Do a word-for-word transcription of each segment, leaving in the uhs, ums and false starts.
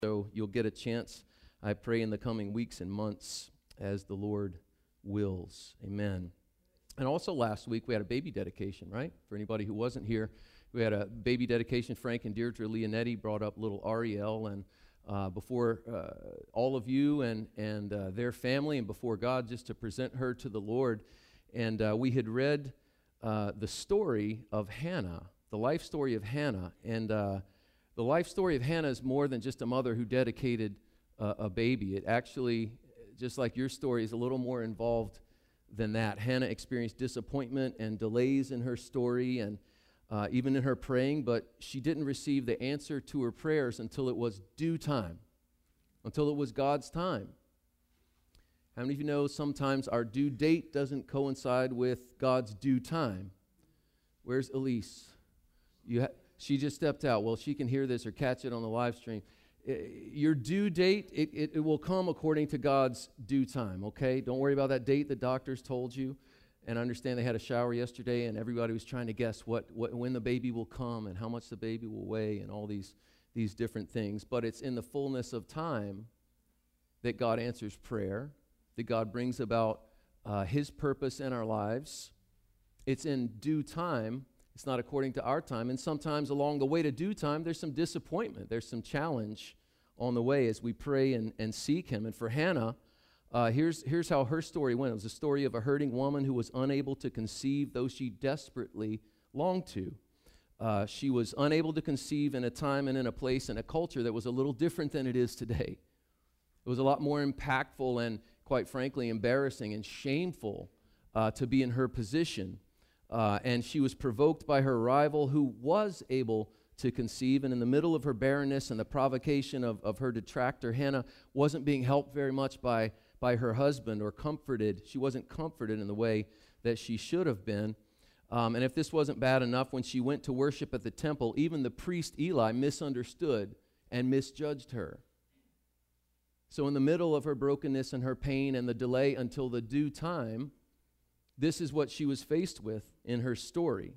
So you'll get a chance, I pray, in the coming weeks and months as the Lord wills. Amen. And also last week we had a baby dedication, right? For anybody who wasn't here, we had a baby dedication. Frank and Deirdre Leonetti brought up little Ariel, and uh, before uh, all of you and, and uh, their family and before God, just to present her to the Lord. And uh, we had read uh, the story of Hannah, the life story of Hannah. And uh, the life story of Hannah is more than just a mother who dedicated uh, a baby. It actually, just like your story, is a little more involved than that. Hannah experienced disappointment and delays in her story and uh, even in her praying, but she didn't receive the answer to her prayers until it was due time, until it was God's time. How many of you know sometimes our due date doesn't coincide with God's due time? Where's Elise? You ha- she just stepped out. Well, she can hear this or catch it on the live stream. I, your due date, it, it, it will come according to God's due time, okay? Don't worry about that date the doctors told you. And I understand they had a shower yesterday, and everybody was trying to guess what, what when the baby will come and how much the baby will weigh and all these, these different things. But it's in the fullness of time that God answers prayer, that God brings about uh, His purpose in our lives. It's in due time. It's not according to our time. And sometimes along the way to due time, there's some disappointment. There's some challenge on the way as we pray and, and seek Him. And for Hannah, uh, here's, here's how her story went. It was a story of a hurting woman who was unable to conceive, though she desperately longed to. Uh, she was unable to conceive in a time and in a place and a culture that was a little different than it is today. It was a lot more impactful and, quite frankly, embarrassing and shameful uh, to be in her position. Uh, and she was provoked by her rival who was able to conceive. And in the middle of her barrenness and the provocation of, of her detractor, Hannah wasn't being helped very much by, by her husband or comforted. She wasn't comforted in the way that she should have been. Um, and if this wasn't bad enough, when she went to worship at the temple, even the priest Eli misunderstood and misjudged her. So in the middle of her brokenness and her pain and the delay until the due time, this is what she was faced with in her story.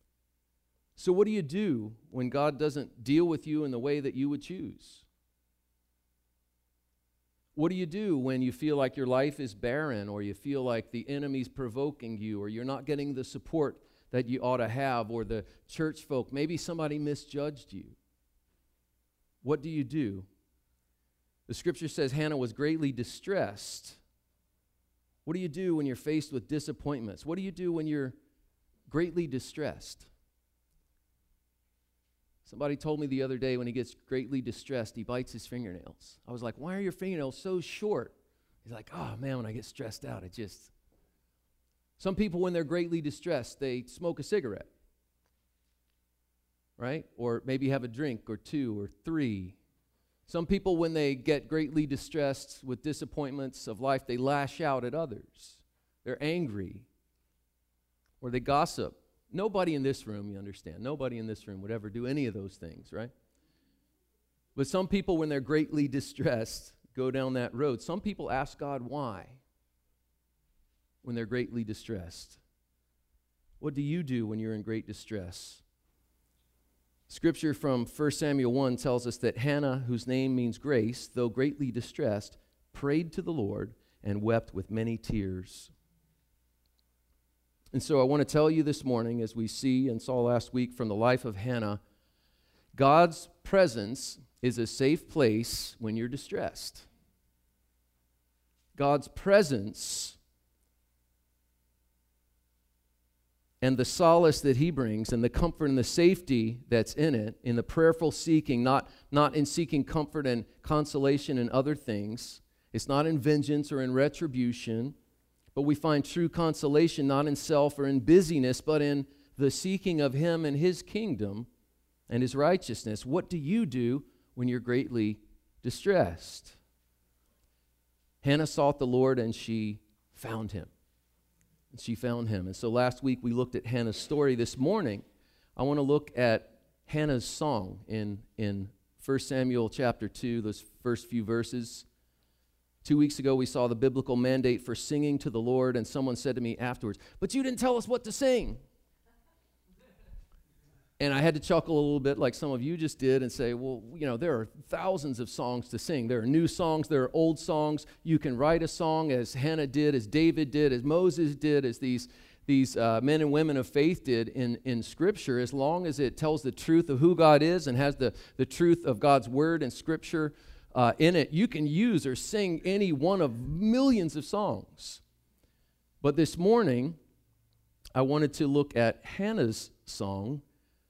So what do you do when God doesn't deal with you in the way that you would choose? What do you do when you feel like your life is barren, or you feel like the enemy's provoking you, or you're not getting the support that you ought to have, or the church folk, maybe somebody misjudged you? What do you do? The scripture says Hannah was greatly distressed. What do you do when you're faced with disappointments? What do you do when you're greatly distressed? Somebody told me the other day when he gets greatly distressed, he bites his fingernails. I was like, why are your fingernails so short? He's like, oh man, when I get stressed out, it just... Some people, when they're greatly distressed, they smoke a cigarette, right? Or maybe have a drink or two or three. Some people, when they get greatly distressed with disappointments of life, they lash out at others. They're angry. Or they gossip. Nobody in this room, you understand, nobody in this room would ever do any of those things, right? But some people, when they're greatly distressed, go down that road. Some people ask God why when they're greatly distressed. What do you do when you're in great distress? Scripture from First Samuel one tells us that Hannah, whose name means grace, though greatly distressed, prayed to the Lord and wept with many tears. And so I want to tell you this morning, as we see and saw last week from the life of Hannah, God's presence is a safe place when you're distressed. God's presence and the solace that He brings and the comfort and the safety that's in it, in the prayerful seeking, not, not in seeking comfort and consolation in other things. It's not in vengeance or in retribution, but we find true consolation not in self or in busyness, but in the seeking of Him and His kingdom and His righteousness. What do you do when you're greatly distressed? Hannah sought the Lord and she found Him. And she found Him. And so last week we looked at Hannah's story. This morning, I want to look at Hannah's song in, in First Samuel chapter two, those first few verses. Two weeks ago, we saw the biblical mandate for singing to the Lord, and someone said to me afterwards, but you didn't tell us what to sing. And I had to chuckle a little bit like some of you just did and say, well, you know, there are thousands of songs to sing. There are new songs, there are old songs. You can write a song as Hannah did, as David did, as Moses did, as these, these uh, men and women of faith did in, in Scripture, as long as it tells the truth of who God is and has the, the truth of God's Word and Scripture uh, in it. You can use or sing any one of millions of songs. But this morning, I wanted to look at Hannah's song.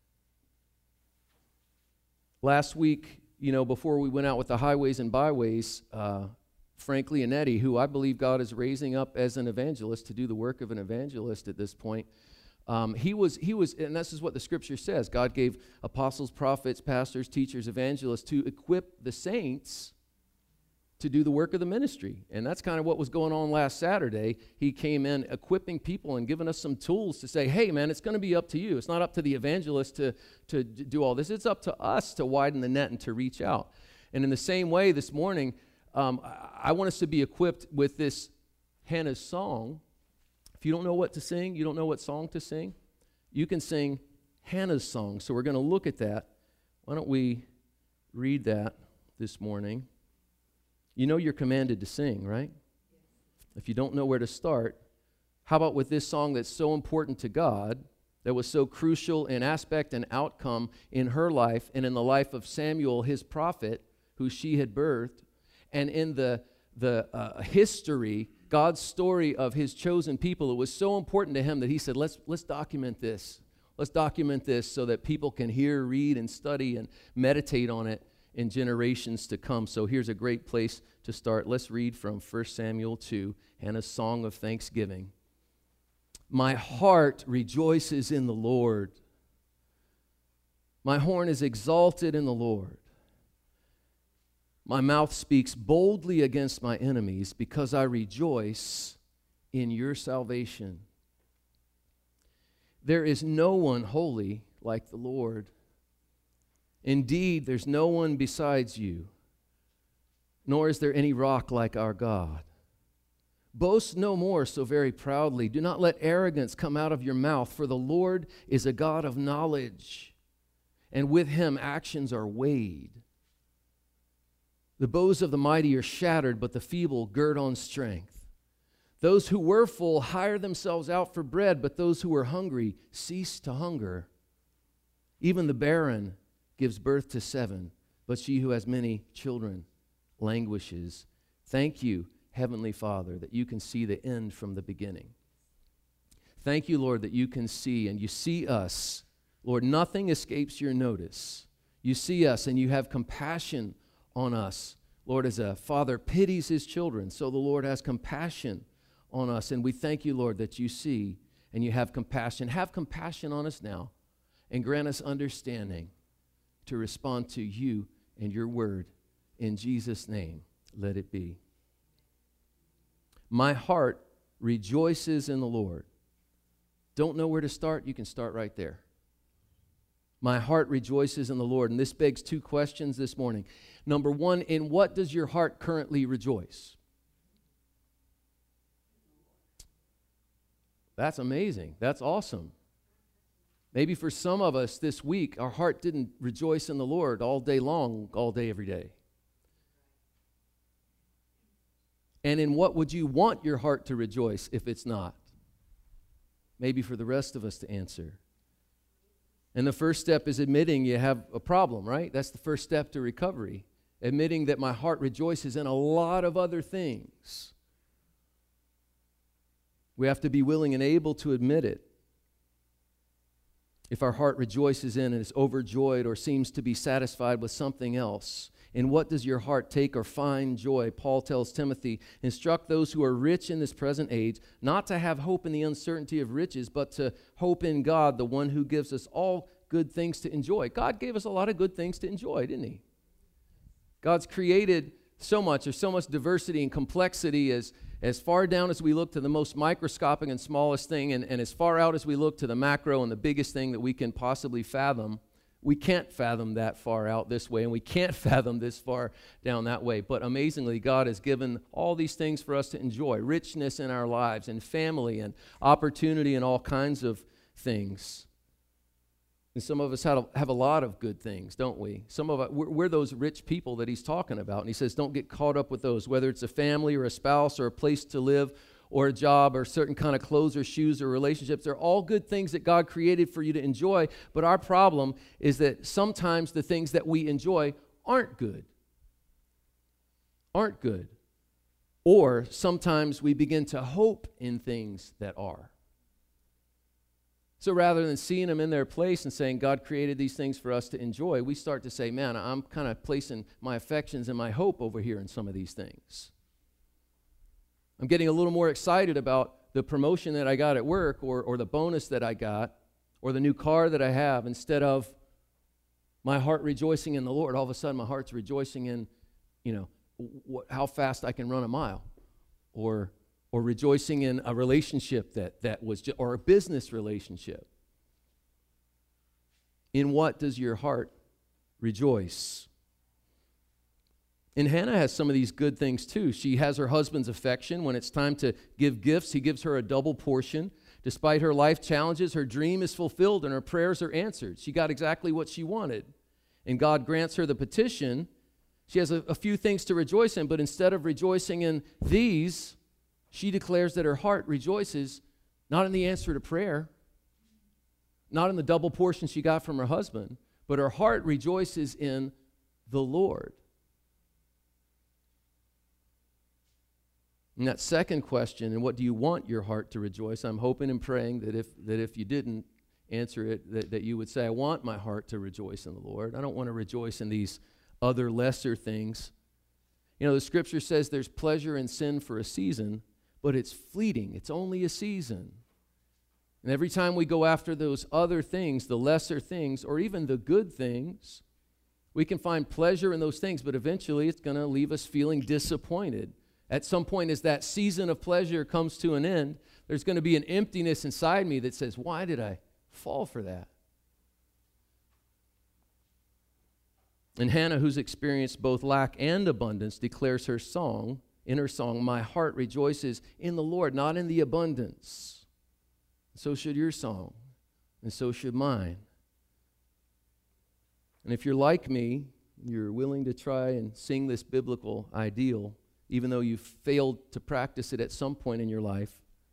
Last week, you know, before we went out with the highways and byways, uh, Frank Leonetti, who I believe God is raising up as an evangelist to do the work of an evangelist at this point, um, he was, he was, and this is what the Scripture says, God gave apostles, prophets, pastors, teachers, evangelists to equip the saints to do the work of the ministry. And that's kind of what was going on last Saturday. He came in equipping people and giving us some tools to say, hey, man, it's going to be up to you. It's not up to the evangelist to, to do all this. It's up to us to widen the net and to reach out. And in the same way, this morning, um, I want us to be equipped with this Hannah's song. If you don't know what to sing, you don't know what song to sing, you can sing Hannah's song. So we're going to look at that. Why don't we read that this morning? You know you're commanded to sing, right? If you don't know where to start, how about with this song that's so important to God, that was so crucial in aspect and outcome in her life and in the life of Samuel, his prophet, who she had birthed, and in the, the uh, history, God's story of his chosen people. It was so important to him that he said, let's, let's document this. Let's document this so that people can hear, read, and study and meditate on it in generations to come. So here's a great place to start. Let's read from First Samuel two, Hannah's song of thanksgiving. My heart rejoices in the Lord. My horn is exalted in the Lord. My mouth speaks boldly against my enemies because I rejoice in your salvation. There is no one holy like the Lord. Indeed, there's no one besides you, nor is there any rock like our God. Boast no more so very proudly. Do not let arrogance come out of your mouth, for the Lord is a God of knowledge, and with him actions are weighed. The bows of the mighty are shattered, but the feeble gird on strength. Those who were full hire themselves out for bread, but those who were hungry cease to hunger. Even the barren gives birth to seven, but she who has many children languishes. Thank you, Heavenly Father, that you can see the end from the beginning. Thank you, Lord, that you can see, and you see us. Lord, nothing escapes your notice. You see us, and you have compassion on us. Lord, as a father pities his children, so the Lord has compassion on us, and we thank you, Lord, that you see and you have compassion. Have compassion on us now, and grant us understanding to respond to you and your word. In Jesus' name, let it be. My heart rejoices in the Lord. Don't know where to start? You can start right there. My heart rejoices in the Lord. And this begs two questions this morning. Number one, in what does your heart currently rejoice? That's amazing. That's awesome. Maybe for some of us this week, our heart didn't rejoice in the Lord all day long, all day, every day. And in what would you want your heart to rejoice if it's not? Maybe for the rest of us to answer. And the first step is admitting you have a problem, right? That's the first step to recovery. Admitting that my heart rejoices in a lot of other things. We have to be willing and able to admit it. If our heart rejoices in and is overjoyed or seems to be satisfied with something else, in what does your heart take or find joy? Paul tells Timothy, instruct those who are rich in this present age, not to have hope in the uncertainty of riches, but to hope in God, the one who gives us all good things to enjoy. God gave us a lot of good things to enjoy, didn't he? God's created so much. There's so much diversity and complexity as As far down as we look to the most microscopic and smallest thing, and, and as far out as we look to the macro and the biggest thing that we can possibly fathom, we can't fathom that far out this way, and we can't fathom this far down that way. But amazingly, God has given all these things for us to enjoy, richness in our lives, and family, and opportunity, and all kinds of things. And some of us have a, have a lot of good things, don't we? Some of us, we're, we're those rich people that he's talking about. And he says, don't get caught up with those, whether it's a family or a spouse or a place to live or a job or certain kind of clothes or shoes or relationships. They're all good things that God created for you to enjoy. But our problem is that sometimes the things that we enjoy aren't good. Aren't good. Or sometimes we begin to hope in things that are. So rather than seeing them in their place and saying, God created these things for us to enjoy, we start to say, man, I'm kind of placing my affections and my hope over here in some of these things. I'm getting a little more excited about the promotion that I got at work or, or the bonus that I got or the new car that I have instead of my heart rejoicing in the Lord. All of a sudden, my heart's rejoicing in, you know, wh- how fast I can run a mile or or rejoicing in a relationship that, that was, just, or a business relationship. In what does your heart rejoice? And Hannah has some of these good things too. She has her husband's affection. When it's time to give gifts, he gives her a double portion. Despite her life challenges, her dream is fulfilled and her prayers are answered. She got exactly what she wanted. And God grants her the petition. She has a, a few things to rejoice in, but instead of rejoicing in these, she declares that her heart rejoices not in the answer to prayer, not in the double portion she got from her husband, but her heart rejoices in the Lord. And that second question, and what do you want your heart to rejoice? I'm hoping and praying that if that if you didn't answer it, that, that you would say, I want my heart to rejoice in the Lord. I don't want to rejoice in these other lesser things. You know, the scripture says there's pleasure in sin for a season, but it's fleeting. It's only a season. And every time we go after those other things, the lesser things, or even the good things, we can find pleasure in those things, but eventually it's going to leave us feeling disappointed. At some point, as that season of pleasure comes to an end, there's going to be an emptiness inside me that says, why did I fall for that? And Hannah, who's experienced both lack and abundance, declares her song, in her song, my heart rejoices in the Lord, not in the abundance. So should your song, and so should mine. And if you're like me, you're willing to try and sing this biblical ideal, even though you've failed to practice it at some point in your life,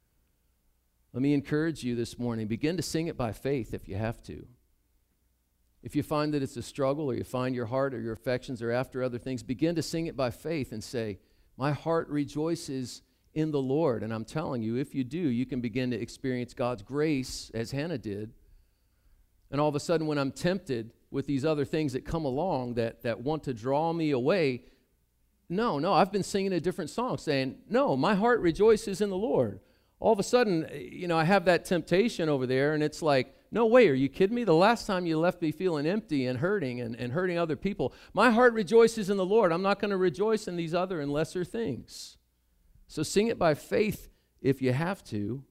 let me encourage you this morning, begin to sing it by faith if you have to. If you find that it's a struggle, or you find your heart or your affections are after other things, begin to sing it by faith and say, my heart rejoices in the Lord. And I'm telling you, if you do, you can begin to experience God's grace as Hannah did. And all of a sudden, when I'm tempted with these other things that come along that, that want to draw me away, no, no, I've been singing a different song saying, no, my heart rejoices in the Lord. All of a sudden, you know, I have that temptation over there, and it's like, no way, are you kidding me? The last time you left me feeling empty and hurting and, and hurting other people, my heart rejoices in the Lord. I'm not going to rejoice in these other and lesser things. So sing it by faith if you have to.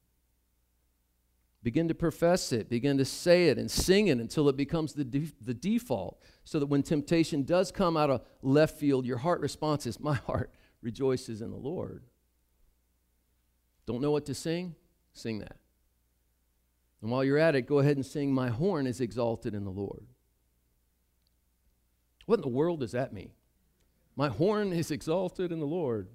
Begin to profess it. Begin to say it and sing it until it becomes the, de- the default, so that when temptation does come out of left field, your heart response is, my heart rejoices in the Lord. Don't know what to sing? Sing that. And while you're at it, go ahead and sing, my horn is exalted in the Lord. What in the world does that mean? My horn is exalted in the Lord.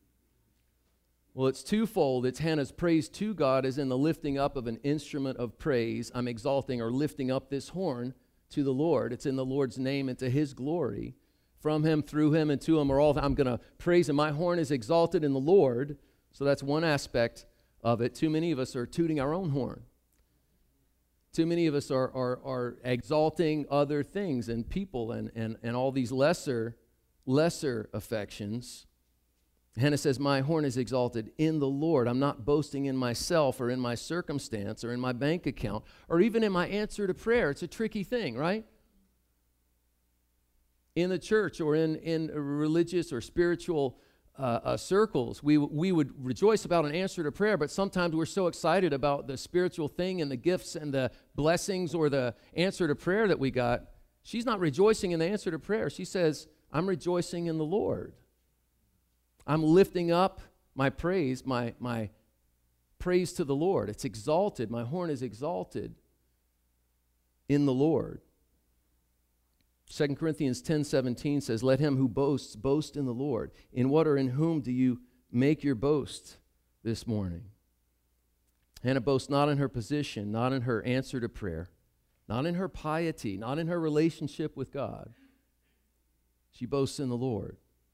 Well, it's twofold. It's Hannah's praise to God as in the lifting up of an instrument of praise. I'm exalting or lifting up this horn to the Lord. It's in the Lord's name and to His glory. From Him, through Him, and to Him are all. I'm going to praise Him. My horn is exalted in the Lord. So that's one aspect of it. Too many of us are tooting our own horn. Too many of us are, are, are exalting other things and people and, and, and all these lesser, lesser affections. Hannah says, my horn is exalted in the Lord. I'm not boasting in myself or in my circumstance or in my bank account or even in my answer to prayer. It's a tricky thing, right? In the church or in, in religious or spiritual Uh, uh, circles, we we would rejoice about an answer to prayer, but sometimes we're so excited about the spiritual thing and the gifts and the blessings or the answer to prayer that we got. She's not rejoicing in the answer to prayer. She says, I'm rejoicing in the Lord. I'm lifting up my praise, my, my praise to the Lord. It's exalted. My horn is exalted. in the Lord. Second Corinthians ten seventeen says, let him who boasts, boast in the Lord. In what or in whom do you make your boast this morning? Hannah boasts not in her position, not in her answer to prayer, not in her piety, not in her relationship with God. She boasts in the Lord.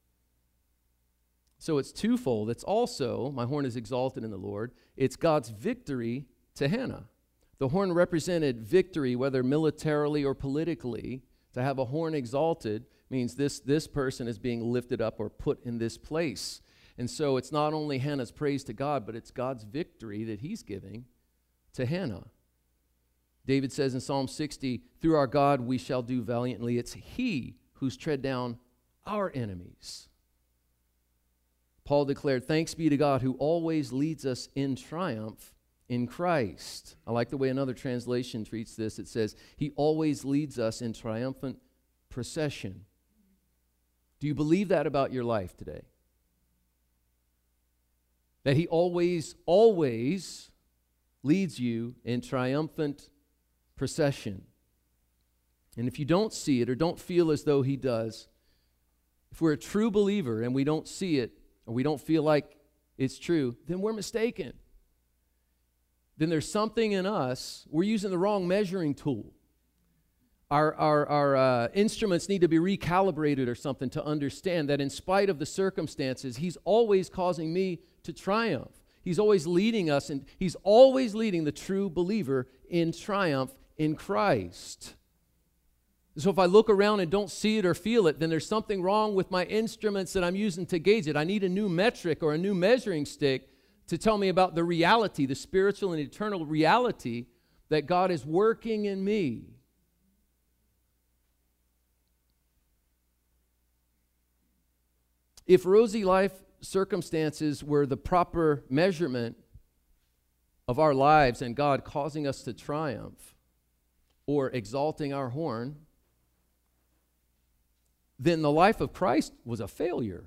So it's twofold. It's also, my horn is exalted in the Lord, it's God's victory to Hannah. The horn represented victory, whether militarily or politically. To have a horn exalted means this, this person is being lifted up or put in this place. And so it's not only Hannah's praise to God, but it's God's victory that he's giving to Hannah. David says in Psalm sixty, through our God we shall do valiantly. It's he who's tread down our enemies. Paul declared, thanks be to God who always leads us in triumph in Christ. I like the way another translation treats this. It says, he always leads us in triumphant procession. Do you believe that about your life today? That he always, always leads you in triumphant procession. And if you don't see it or don't feel as though he does, if we're a true believer and we don't see it or we don't feel like it's true, then we're mistaken. Then there's something in us, we're using the wrong measuring tool. Our, our, our uh, instruments need to be recalibrated or something to understand that in spite of the circumstances, he's always causing me to triumph. He's always leading us, and he's always leading the true believer in triumph in Christ. So if I look around and don't see it or feel it, then there's something wrong with my instruments that I'm using to gauge it. I need a new metric or a new measuring stick to tell me about the reality, the spiritual and eternal reality that God is working in me. If rosy life circumstances were the proper measurement of our lives and God causing us to triumph or exalting our horn, then the life of Christ was a failure.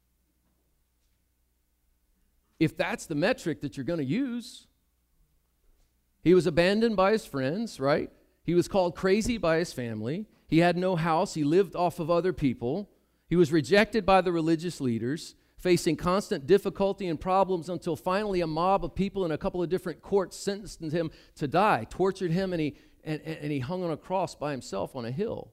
If that's the metric that you're going to use. He was abandoned by his friends, right? He was called crazy by his family. He had no house. He lived off of other people. He was rejected by the religious leaders, facing constant difficulty and problems until finally a mob of people in a couple of different courts sentenced him to die, tortured him, and he, and, and he hung on a cross by himself on a hill.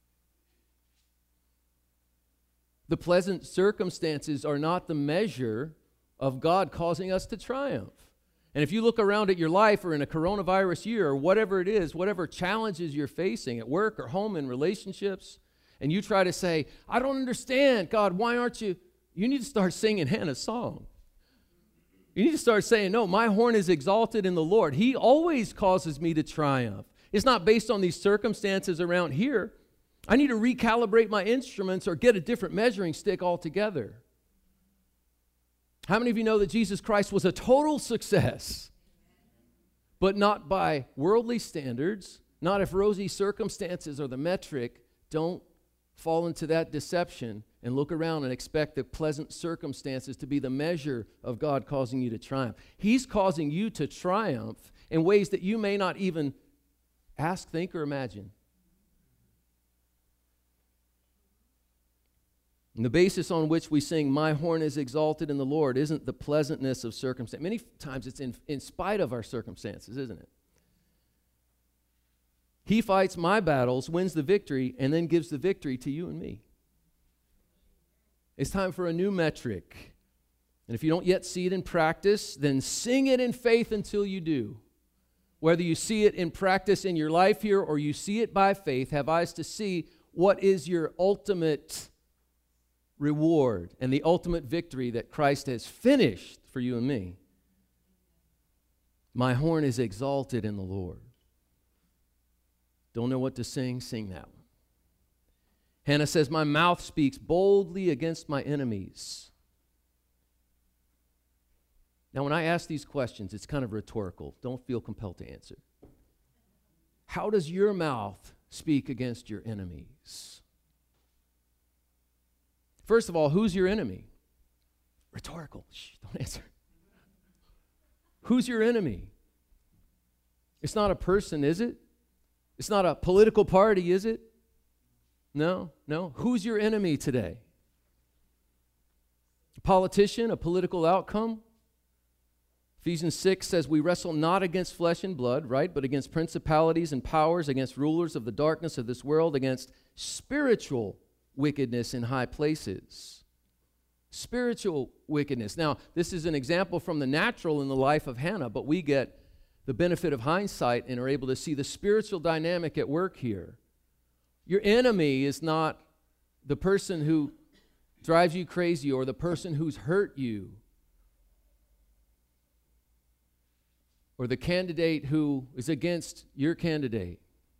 The pleasant circumstances are not the measure of God causing us to triumph. And if you look around at your life or in a coronavirus year or whatever it is, whatever challenges you're facing at work or home in relationships, and you try to say, I don't understand, God, why aren't you? You need to start singing Hannah's song. You need to start saying, no, my horn is exalted in the Lord. He always causes me to triumph. It's not based on these circumstances around here. I need to recalibrate my instruments or get a different measuring stick altogether. How many of you know that Jesus Christ was a total success, but not by worldly standards, not if rosy circumstances are the metric? Don't fall into that deception and look around and expect the pleasant circumstances to be the measure of God causing you to triumph. He's causing you to triumph in ways that you may not even ask, think, or imagine. And the basis on which we sing, my horn is exalted in the Lord, isn't the pleasantness of circumstance. Many times it's in, in spite of our circumstances, isn't it? He fights my battles, wins the victory, and then gives the victory to you and me. It's time for a new metric. And if you don't yet see it in practice, then sing it in faith until you do. Whether you see it in practice in your life here or you see it by faith, have eyes to see what is your ultimate reward and the ultimate victory that Christ has finished for you and me. My horn is exalted in the Lord. Don't know what to sing? Sing that one. Hannah says, my mouth speaks boldly against my enemies. Now, when I ask these questions, it's kind of rhetorical. Don't feel compelled to answer. How does your mouth speak against your enemies? First of all, who's your enemy? Rhetorical. Shh, don't answer. Who's your enemy? It's not a person, is it? It's not a political party, is it? No, no. Who's your enemy today? A politician, a political outcome? Ephesians six says we wrestle not against flesh and blood, right, but against principalities and powers, against rulers of the darkness of this world, against spiritual wickedness in high places. Spiritual wickedness. Now, this is an example from the natural in the life of Hannah, but we get the benefit of hindsight and are able to see the spiritual dynamic at work here. Your enemy is not the person who drives you crazy or the person who's hurt you or the candidate who is against your candidate.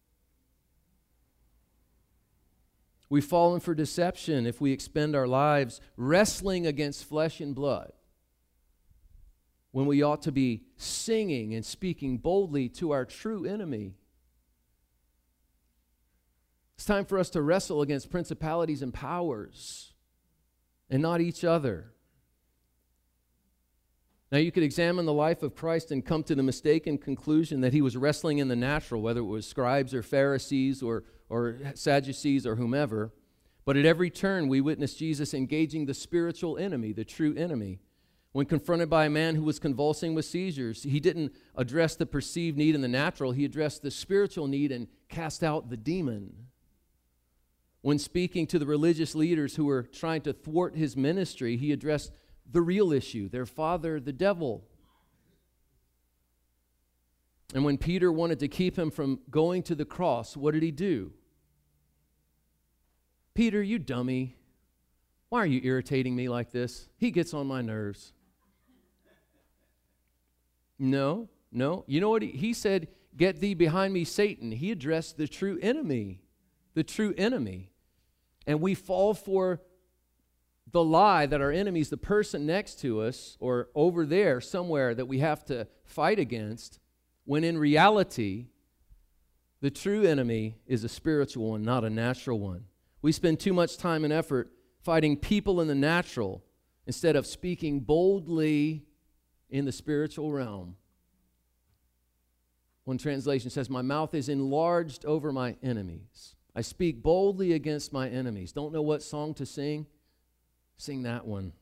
We've fallen for deception if we expend our lives wrestling against flesh and blood, when we ought to be singing and speaking boldly to our true enemy. It's time for us to wrestle against principalities and powers and not each other. Now, you could examine the life of Christ and come to the mistaken conclusion that he was wrestling in the natural, whether it was scribes or Pharisees or, or Sadducees or whomever. But at every turn, we witness Jesus engaging the spiritual enemy, the true enemy. When confronted by a man who was convulsing with seizures, he didn't address the perceived need in the natural. He addressed the spiritual need and cast out the demon. When speaking to the religious leaders who were trying to thwart his ministry, he addressed the real issue, their father, the devil. And when Peter wanted to keep him from going to the cross, what did he do? Peter, you dummy. Why are you irritating me like this? He gets on my nerves. No, no. You know what? He, he said, get thee behind me, Satan. He addressed the true enemy, the true enemy. And we fall for the lie that our enemy is the person next to us or over there somewhere that we have to fight against, when in reality, the true enemy is a spiritual one, not a natural one. We spend too much time and effort fighting people in the natural instead of speaking boldly in the spiritual realm. One translation says, my mouth is enlarged over my enemies. I speak boldly against my enemies. Don't know what song to sing? Sing that one.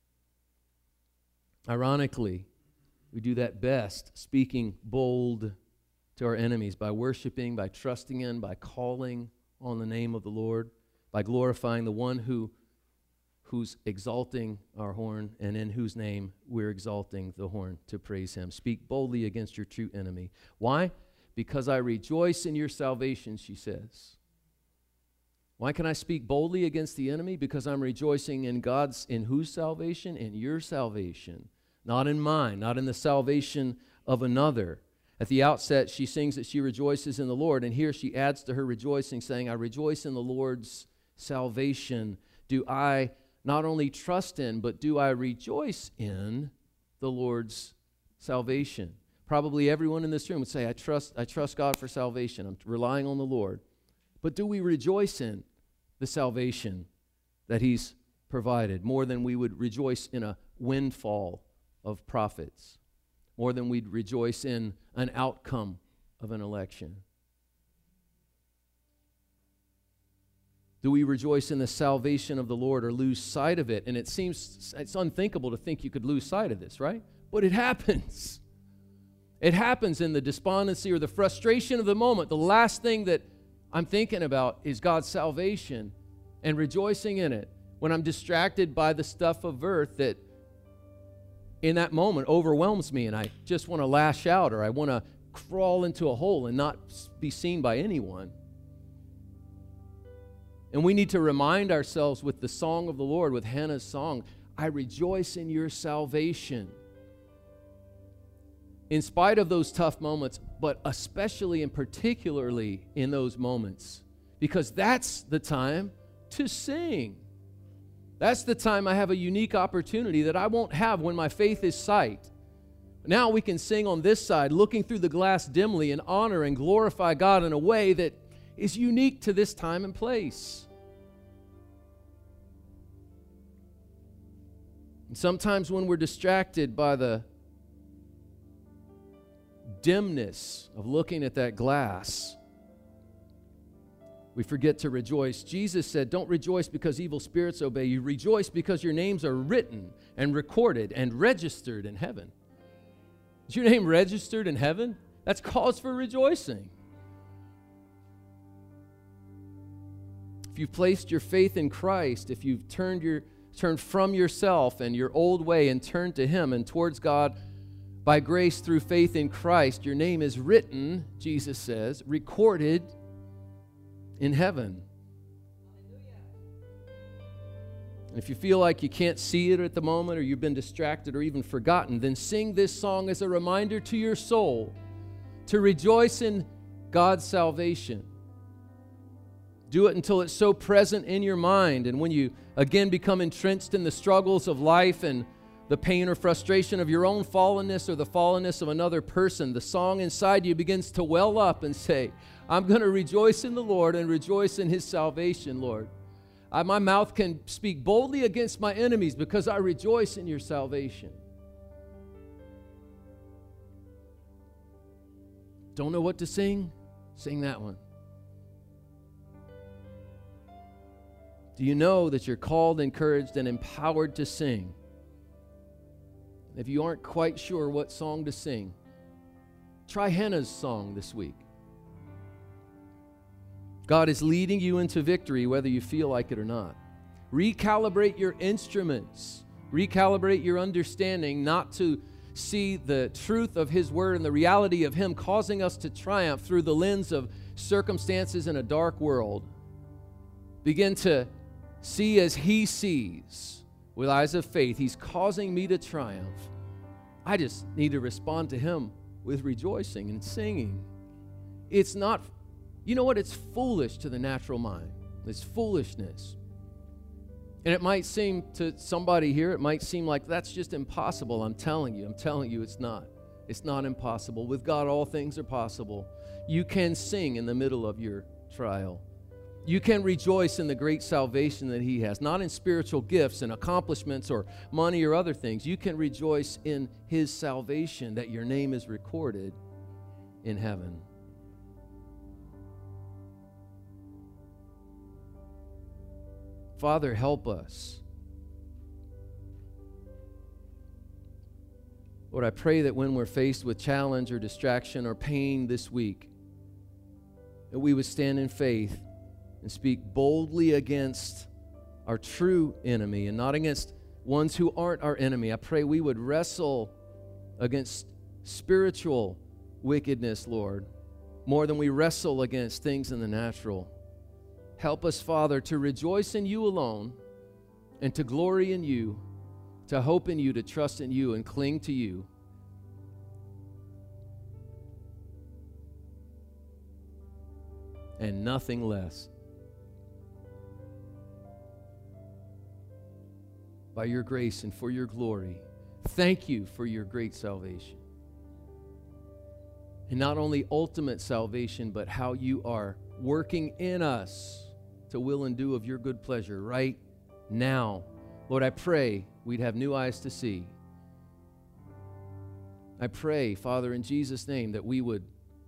Ironically, we do that best, speaking bold to our enemies by worshiping, by trusting in, by calling on the name of the Lord, by glorifying the one who who's exalting our horn and in whose name we're exalting the horn to praise him. Speak boldly against your true enemy. Why? Because I rejoice in your salvation, she says. Why can I speak boldly against the enemy? Because I'm rejoicing in God's, in whose salvation? In your salvation. Not in mine, not in the salvation of another. At the outset, she sings that she rejoices in the Lord, and here she adds to her rejoicing, saying, I rejoice in the Lord's salvation. Do I not only trust in, but do I rejoice in the Lord's salvation? Probably everyone in this room would say, I trust, I trust God for salvation. I'm relying on the Lord. But do we rejoice in the salvation that he's provided more than we would rejoice in a windfall of profits, more than we'd rejoice in an outcome of an election? Do we rejoice in the salvation of the Lord or lose sight of it? And it seems it's unthinkable to think you could lose sight of this, right? But it happens. It happens in the despondency or the frustration of the moment. The last thing that I'm thinking about is God's salvation and rejoicing in it when I'm distracted by the stuff of earth that in that moment overwhelms me and I just want to lash out or I want to crawl into a hole and not be seen by anyone. And we need to remind ourselves with the song of the Lord, with Hannah's song, I rejoice in your salvation. In spite of those tough moments, but especially and particularly in those moments, because that's the time to sing. That's the time I have a unique opportunity that I won't have when my faith is sight. Now we can sing on this side, looking through the glass dimly and honor and glorify God in a way that is unique to this time and place. And sometimes when we're distracted by the dimness of looking at that glass, We forget to rejoice. Jesus said, don't rejoice because evil spirits obey you. Rejoice because your names are written and recorded and registered in heaven. Is your name registered in heaven? That's cause for rejoicing. If you've placed your faith in Christ, if you've turned your turned from yourself and your old way and turned to Him and towards God by grace through faith in Christ, your name is written, Jesus says, recorded in heaven. And if you feel like you can't see it at the moment, or you've been distracted or even forgotten, then sing this song as a reminder to your soul to rejoice in God's salvation. Do it until it's so present in your mind, and when you again become entrenched in the struggles of life and the pain or frustration of your own fallenness or the fallenness of another person, the song inside you begins to well up and say, I'm going to rejoice in the Lord and rejoice in His salvation, Lord. I, my mouth can speak boldly against my enemies because I rejoice in your salvation. Don't know what to sing? Sing that one. Do you know that you're called, encouraged, and empowered to sing? If you aren't quite sure what song to sing, try Hannah's song this week. God is leading you into victory whether you feel like it or not. Recalibrate your instruments. Recalibrate your understanding not to see the truth of His Word and the reality of Him causing us to triumph through the lens of circumstances in a dark world. Begin to see as He sees with eyes of faith. He's causing me to triumph. I just need to respond to Him with rejoicing and singing. It's not, you know what? It's foolish to the natural mind. It's foolishness. And it might seem to somebody here, it might seem like that's just impossible. I'm telling you, I'm telling you it's not. It's not impossible. With God, all things are possible. You can sing in the middle of your trial. You can rejoice in the great salvation that He has, not in spiritual gifts and accomplishments or money or other things. You can rejoice in His salvation, that your name is recorded in heaven. Father, help us. Lord, I pray that when we're faced with challenge or distraction or pain this week, that we would stand in faith and speak boldly against our true enemy and not against ones who aren't our enemy. I pray we would wrestle against spiritual wickedness, Lord, more than we wrestle against things in the natural. Help us, Father, to rejoice in You alone and to glory in You, to hope in You, to trust in You, and cling to You. And nothing less. By Your grace and for Your glory, thank You for Your great salvation. And not only ultimate salvation, but how You are working in us to will and do of Your good pleasure right now. Lord, I pray we'd have new eyes to see. I pray, Father, in Jesus' name, that we would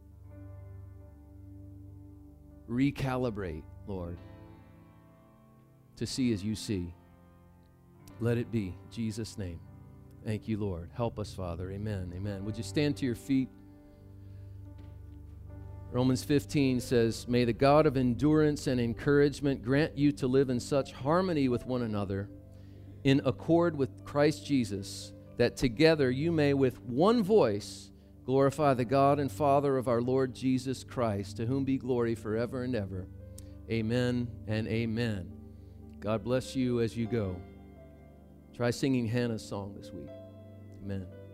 recalibrate, Lord, to see as You see. Let it be. In Jesus' name. Thank You, Lord. Help us, Father. Amen. Amen. Would you stand to your feet? Romans fifteen says, May the God of endurance and encouragement grant you to live in such harmony with one another, in accord with Christ Jesus, that together you may with one voice glorify the God and Father of our Lord Jesus Christ, to whom be glory forever and ever. Amen and amen. God bless you as you go. Try singing Hannah's song this week. Amen.